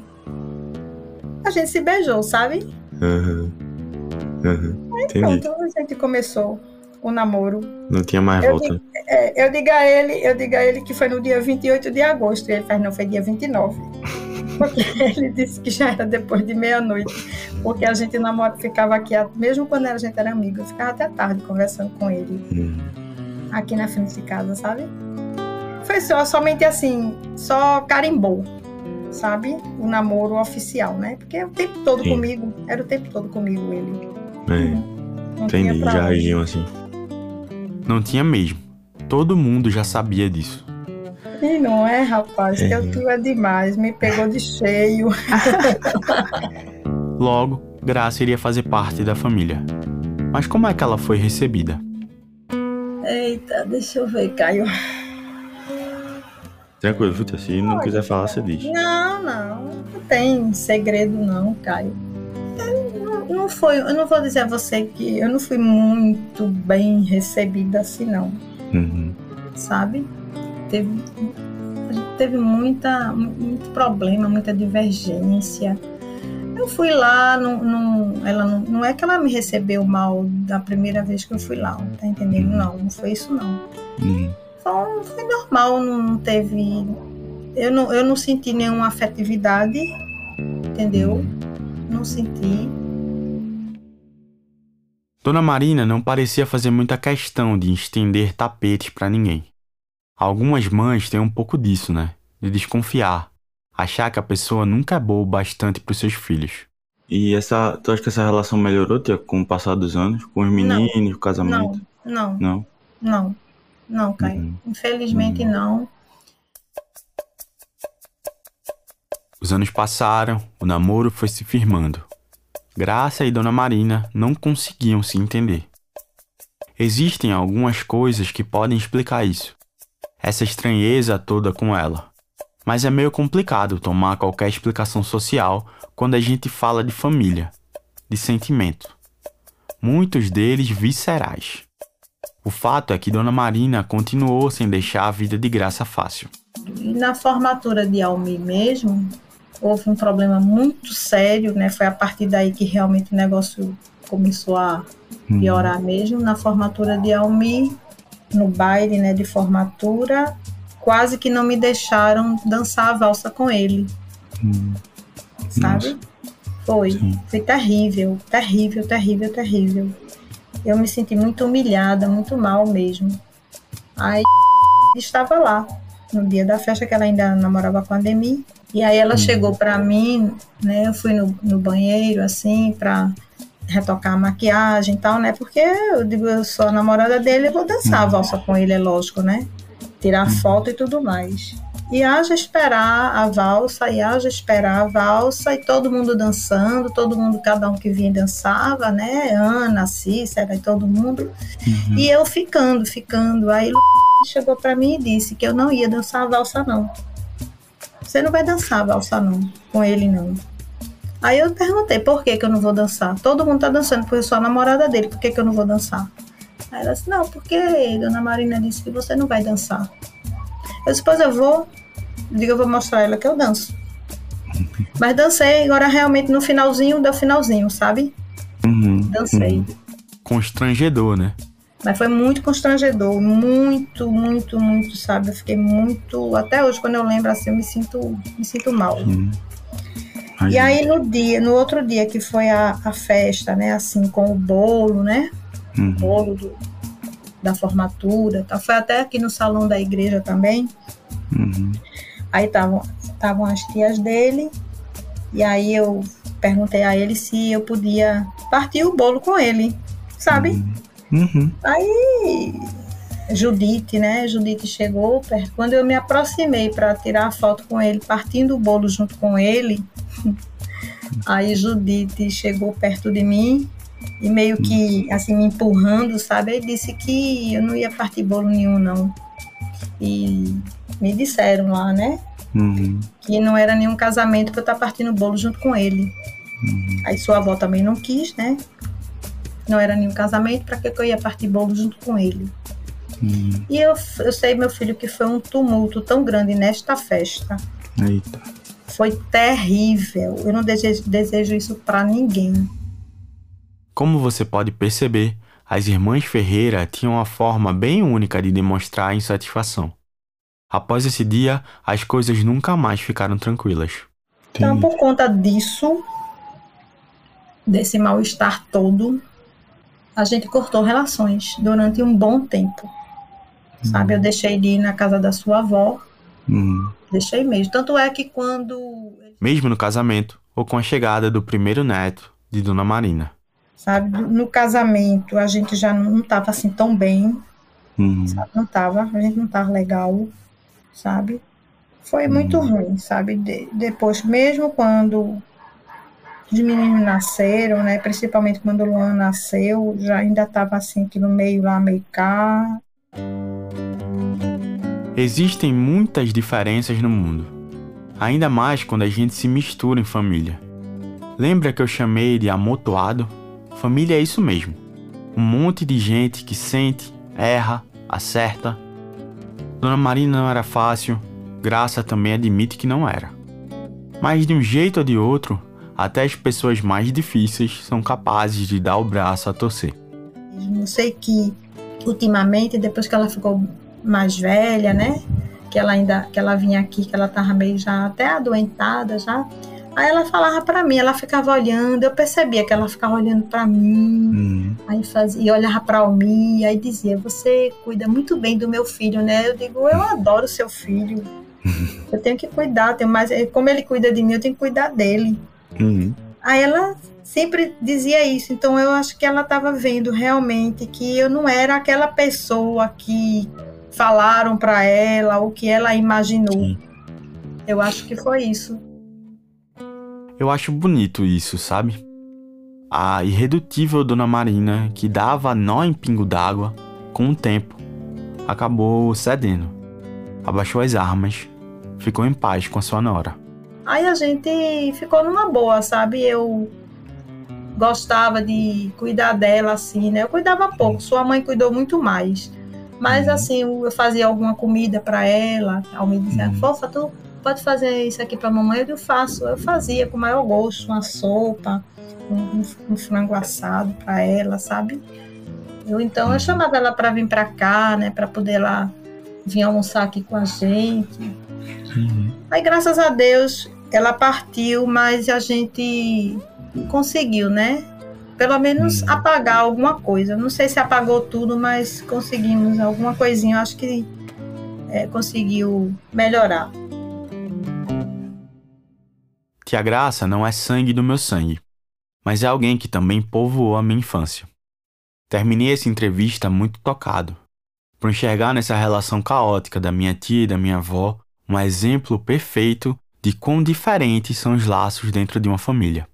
a gente se beijou, sabe? Aí pronto, a gente começou o namoro. Não tinha mais volta. Eu digo a ele que foi no dia 28 de agosto. E ele faz, não, foi dia 29. Porque ele disse que já era depois de meia-noite. Porque a gente ficava aqui, mesmo quando a gente era amigo, eu ficava até tarde conversando com ele. Aqui na frente de casa, sabe? Foi somente assim, só carimbou, sabe? O namoro oficial, né? Porque o tempo todo comigo, era o tempo todo comigo ele. Entendi, já agiam assim. Não tinha mesmo. Todo mundo já sabia disso. E não é, rapaz? Teu tio é demais. Me pegou de cheio. Logo, Graça iria fazer parte da família. Mas como é que ela foi recebida? Eita, deixa eu ver, Caio. Tranquilo, Vitor, se não quiser falar, você diz. Não tem segredo não, Caio. Eu não vou dizer a você que eu não fui muito bem recebida assim, não. Sabe? Teve muito problema, muita divergência. Eu fui lá, não é que ela me recebeu mal da primeira vez que eu fui lá, tá entendendo? Não foi isso não. Foi normal, não teve... Eu não senti nenhuma afetividade, entendeu? não senti. Dona Marina não parecia fazer muita questão de estender tapetes para ninguém. Algumas mães têm um pouco disso, né? De desconfiar, achar que a pessoa nunca é boa o bastante para os seus filhos. E tu acha que essa relação melhorou, tia, com o passar dos anos? Com os meninos, o casamento? Não, Caio. Infelizmente não. Os anos passaram, o namoro foi se firmando. Graça e Dona Marina não conseguiam se entender. Existem algumas coisas que podem explicar isso. Essa estranheza toda com ela. Mas é meio complicado tomar qualquer explicação social quando a gente fala de família, de sentimento. Muitos deles viscerais. O fato é que Dona Marina continuou sem deixar a vida de Graça fácil. E na formatura de Almir mesmo, houve um problema muito sério, né? Foi a partir daí que realmente o negócio começou a piorar mesmo. Na formatura de Almir, no baile, né, de formatura, quase que não me deixaram dançar a valsa com ele. Sabe? Nossa. Foi terrível. Eu me senti muito humilhada, muito mal mesmo. Aí estava lá, no dia da festa, que ela ainda namorava com a Ademir. E aí ela chegou pra mim, né? Eu fui no banheiro, assim, pra retocar a maquiagem e tal, né? Porque eu digo, eu sou a namorada dele, eu vou dançar a valsa com ele, é lógico, né? Tirar foto e tudo mais. E haja esperar a valsa, e todo mundo dançando, cada um que vinha dançava, né? Ana, Cícera e todo mundo. E eu ficando. Aí chegou pra mim e disse que eu não ia dançar a valsa, não. Você não vai dançar a valsa, não, com ele, não. Aí eu perguntei, por que eu não vou dançar? Todo mundo tá dançando, porque eu sou a namorada dele, por que eu não vou dançar? Aí ela disse, não, porque Dona Marina disse que você não vai dançar. Eu disse, pois eu vou. Eu vou mostrar a ela que eu danço. Mas dancei, agora realmente no finalzinho, sabe? Dancei. Constrangedor, né? Mas foi muito constrangedor, muito, sabe? Eu fiquei muito... Até hoje, quando eu lembro assim, eu me sinto mal. E aí, no outro dia, que foi a festa, né? Assim, com o bolo, né? O bolo da formatura. Tá? Foi até aqui no salão da igreja também. Aí estavam as tias dele. E aí eu perguntei a ele se eu podia partir o bolo com ele, sabe? Aí Judite, né? Judite chegou, quando eu me aproximei para tirar a foto com ele, partindo o bolo junto com ele, aí Judite chegou perto de mim e meio que assim me empurrando, sabe? Aí disse que eu não ia partir bolo nenhum, não. E me disseram lá, né? Que não era nenhum casamento para eu estar partindo bolo junto com ele. Aí sua avó também não quis, né? Não era nenhum casamento, para que eu ia partir bolo junto com ele? E eu sei, meu filho, que foi um tumulto tão grande nesta festa. Eita. Foi terrível. Eu não desejo isso para ninguém. Como você pode perceber, as irmãs Ferreira tinham uma forma bem única de demonstrar a insatisfação. Após esse dia, as coisas nunca mais ficaram tranquilas. Então, por conta disso, desse mal-estar todo, a gente cortou relações durante um bom tempo. Sabe, eu deixei de ir na casa da sua avó. Deixei mesmo. Tanto é que quando... Mesmo no casamento, ou com a chegada do primeiro neto de Dona Marina. Sabe, no casamento a gente já não estava assim tão bem. Sabe? A gente não estava legal, sabe? Foi muito ruim, sabe? Depois, mesmo quando os meninos nasceram, né? Principalmente quando o Luan nasceu, já ainda estava assim, que no meio lá, meio cá. Existem muitas diferenças no mundo. Ainda mais quando a gente se mistura em família. Lembra que eu chamei de amontoado? Família é isso mesmo. Um monte de gente que sente, erra, acerta. Dona Marina não era fácil, Graça também admite que não era. Mas de um jeito ou de outro, até as pessoas mais difíceis são capazes de dar o braço a torcer. Eu sei que ultimamente, depois que ela ficou mais velha, né? Que ela vinha aqui, que ela estava meio já até adoentada já. Aí ela falava pra mim, ela ficava olhando, eu percebia que ela ficava olhando pra mim, aí e olhava pra Almir, aí dizia, você cuida muito bem do meu filho, né? Eu digo, eu adoro seu filho, eu tenho que cuidar, como ele cuida de mim, eu tenho que cuidar dele. Aí ela sempre dizia isso, então eu acho que ela estava vendo realmente que eu não era aquela pessoa que falaram pra ela, ou que ela imaginou. Sim. Eu acho que foi isso. Eu acho bonito isso, sabe? A irredutível Dona Marina, que dava nó em pingo d'água, com o tempo, acabou cedendo. Abaixou as armas, ficou em paz com a sua nora. Aí a gente ficou numa boa, sabe? Eu gostava de cuidar dela, assim, né? Eu cuidava pouco, sua mãe cuidou muito mais. Mas, assim, eu fazia alguma comida pra ela, ela me dizia, fofa, tu pode fazer isso aqui pra mamãe? Eu faço. Eu fazia com o maior gosto, uma sopa, um frango assado pra ela, sabe? Então eu chamava ela pra vir pra cá, né? Pra poder lá vir almoçar aqui com a gente. Aí, graças a Deus, ela partiu, mas a gente conseguiu, né? Pelo menos apagar alguma coisa. Não sei se apagou tudo, mas conseguimos alguma coisinha. Eu acho que conseguiu melhorar. Tia Graça não é sangue do meu sangue, mas é alguém que também povoou a minha infância. Terminei essa entrevista muito tocado, por enxergar nessa relação caótica da minha tia e da minha avó um exemplo perfeito de quão diferentes são os laços dentro de uma família.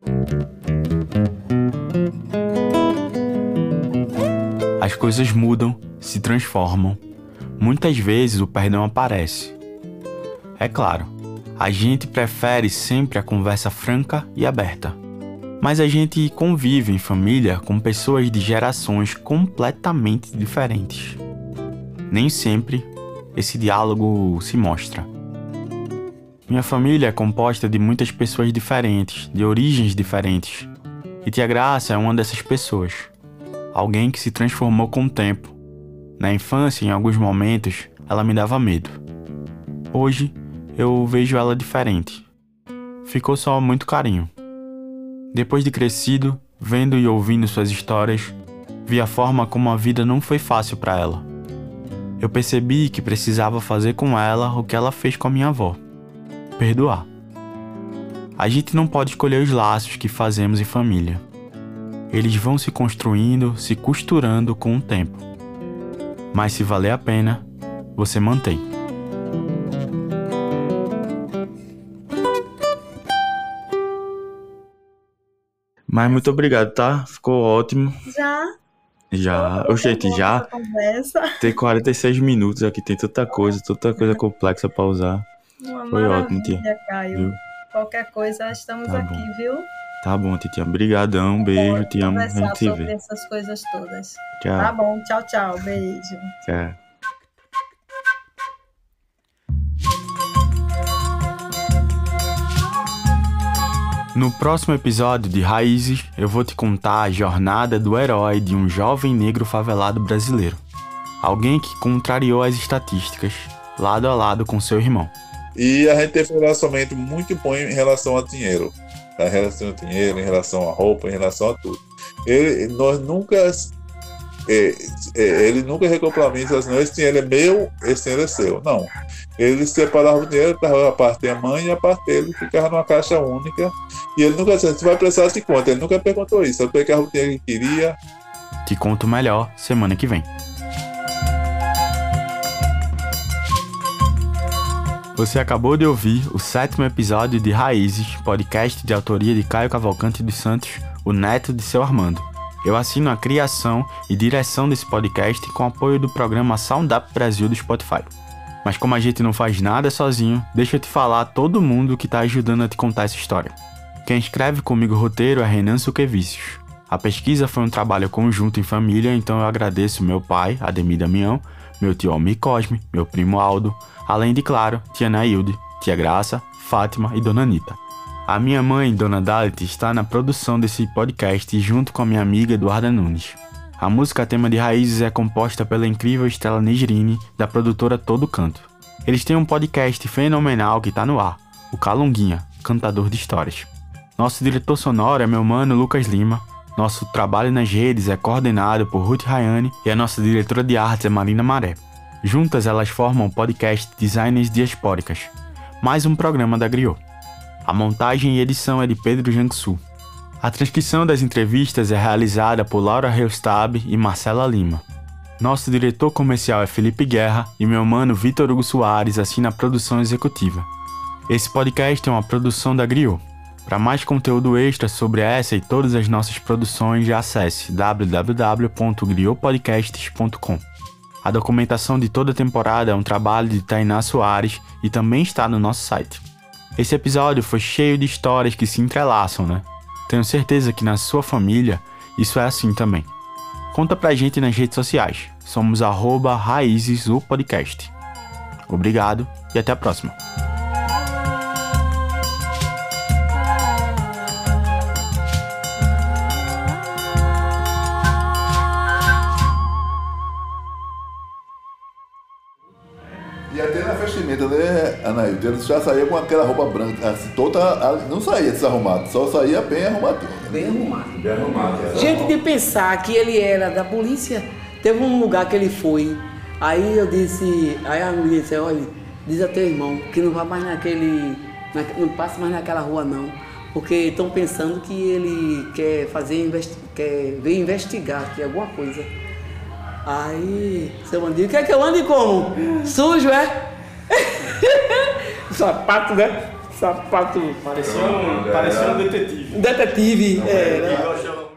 As coisas mudam, se transformam. Muitas vezes o perdão aparece. É claro, a gente prefere sempre a conversa franca e aberta. Mas a gente convive em família com pessoas de gerações completamente diferentes. Nem sempre esse diálogo se mostra. Minha família é composta de muitas pessoas diferentes, de origens diferentes. E Tia Graça é uma dessas pessoas. Alguém que se transformou com o tempo. Na infância, em alguns momentos, ela me dava medo. Hoje, eu vejo ela diferente. Ficou só muito carinho. Depois de crescido, vendo e ouvindo suas histórias, vi a forma como a vida não foi fácil para ela. Eu percebi que precisava fazer com ela o que ela fez com a minha avó. Perdoar. A gente não pode escolher os laços que fazemos em família. Eles vão se construindo, se costurando com o tempo. Mas se valer a pena, você mantém. Mas muito obrigado, tá? Ficou ótimo. Já. Oxente, já tem 46 minutos aqui, tem tanta coisa complexa pra usar. Foi ótimo, tia. Caio. Viu? Qualquer coisa, estamos tá aqui, bom. viu? Tá bom, titia. Obrigadão, beijo, te amo. A gente se vê. Essas coisas todas. Tchau. Tá bom, tchau, tchau. Beijo. Tchau. No próximo episódio de Raízes, eu vou te contar a jornada do herói de um jovem negro favelado brasileiro. Alguém que contrariou as estatísticas, lado a lado com seu irmão. E a gente teve um relacionamento muito bom em relação ao dinheiro. Em relação ao dinheiro, em relação à roupa, em relação a tudo. Ele nunca reclamou assim, esse dinheiro é meu, esse dinheiro é seu. Não. Ele separava o dinheiro, a parte da mãe e a parte dele ficava numa caixa única. E ele nunca disse, você vai precisar de conta. Ele nunca perguntou isso. Ele pegava o dinheiro que queria. Te conto melhor semana que vem. Você acabou de ouvir o 7º episódio de Raízes, podcast de autoria de Caio Cavalcante dos Santos, o neto de seu Armando. Eu assino a criação e direção desse podcast com apoio do programa Sound Up Brasil do Spotify. Mas como a gente não faz nada sozinho, deixa eu te falar a todo mundo que está ajudando a te contar essa história. Quem escreve comigo o roteiro é Renan Suquevicius. A pesquisa foi um trabalho conjunto em família, então eu agradeço meu pai, Ademir Damião, meu tio Almir Cosme, meu primo Aldo, além de, claro, tia Nailde, tia Graça, Fátima e Dona Anitta. A minha mãe, Dona Dalit, está na produção desse podcast junto com a minha amiga Eduarda Nunes. A música tema de Raízes é composta pela incrível Estela Negrini, da produtora Todo Canto. Eles têm um podcast fenomenal que está no ar, o Calunguinha, cantador de histórias. Nosso diretor sonoro é meu mano Lucas Lima. Nosso trabalho nas redes é coordenado por Ruth Rayane e a nossa diretora de artes é Marina Maré. Juntas elas formam o podcast Designers Diaspóricas, mais um programa da Griot. A montagem e edição é de Pedro Jangsu. A transcrição das entrevistas é realizada por Laura Heustab e Marcela Lima. Nosso diretor comercial é Felipe Guerra e meu mano Vitor Hugo Soares assina a produção executiva. Esse podcast é uma produção da Griot. Para mais conteúdo extra sobre essa e todas as nossas produções, acesse www.griotpodcasts.com. A documentação de toda a temporada é um trabalho de Tainá Soares e também está no nosso site. Esse episódio foi cheio de histórias que se entrelaçam, né? Tenho certeza que na sua família isso é assim também. Conta pra gente nas redes sociais. Somos @raizesupodcast. Obrigado e até a próxima. E até na vestimenta, né, Anaíldo? Ele já saía com aquela roupa branca, assim, toda. Não saía desarrumado, só saía bem arrumadinho. Bem arrumado. Bem arrumado. Gente, de pensar que ele era da polícia, teve um lugar que ele foi. Aí eu disse, aí a menina disse, olha, diz a teu irmão que não vá mais não passe mais naquela rua não. Porque estão pensando que ele quer vir investigar aqui alguma coisa. Aí, seu bandido, quer que eu ande como? Sujo, é? Sapato, né? Sapato. Parecia um detetive. Detetive, Não, é.